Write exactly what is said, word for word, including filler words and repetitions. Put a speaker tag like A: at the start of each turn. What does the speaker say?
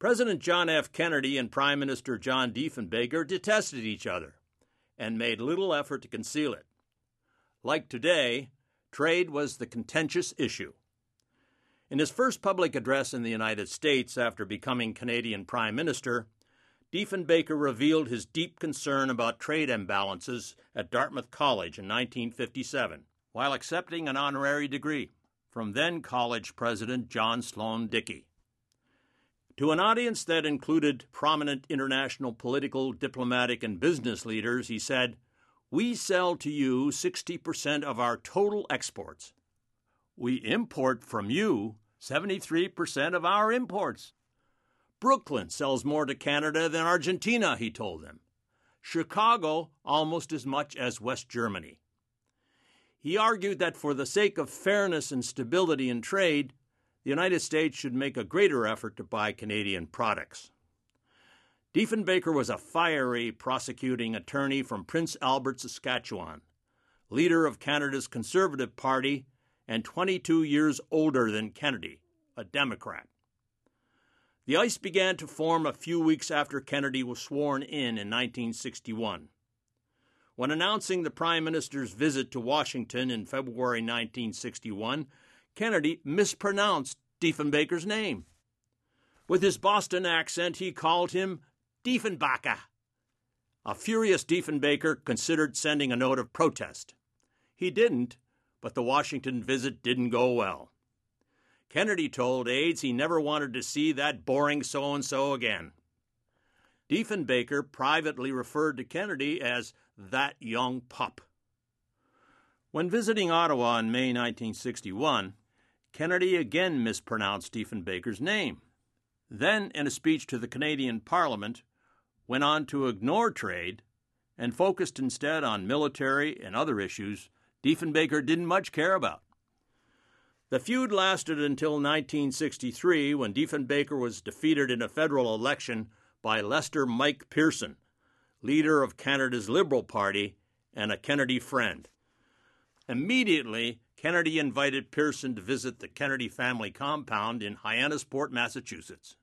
A: President John F. Kennedy and Prime Minister John Diefenbaker detested each other and made little effort to conceal it. Like today, trade was the contentious issue. In his first public address in the United States after becoming Canadian Prime Minister, Diefenbaker revealed his deep concern about trade imbalances at Dartmouth College in nineteen fifty-seven, while accepting an honorary degree from then college president John Sloan Dickey. To an audience that included prominent international political, diplomatic, and business leaders, he said, "We sell to you sixty percent of our total exports. We import from you seventy-three percent of our imports. Brooklyn sells more to Canada than Argentina," he told them. "Chicago almost as much as West Germany." He argued that for the sake of fairness and stability in trade, the United States should make a greater effort to buy Canadian products. Diefenbaker was a fiery prosecuting attorney from Prince Albert, Saskatchewan, leader of Canada's Conservative Party, and twenty-two years older than Kennedy, a Democrat. The ice began to form a few weeks after Kennedy was sworn in in nineteen sixty-one. When announcing the Prime Minister's visit to Washington in February nineteen sixty-one, Kennedy mispronounced Diefenbaker's name. With his Boston accent, he called him Diefenbaker. A furious Diefenbaker considered sending a note of protest. He didn't, but the Washington visit didn't go well. Kennedy told aides he never wanted to see that boring so-and-so again. Diefenbaker privately referred to Kennedy as that young pup. When visiting Ottawa in May nineteen sixty-one, Kennedy again mispronounced Diefenbaker's name. Then, in a speech to the Canadian Parliament, went on to ignore trade and focused instead on military and other issues Diefenbaker didn't much care about. The feud lasted until nineteen sixty-three, when Diefenbaker was defeated in a federal election by Lester Mike Pearson, leader of Canada's Liberal Party and a Kennedy friend. Immediately, Kennedy invited Pearson to visit the Kennedy family compound in Hyannisport, Massachusetts.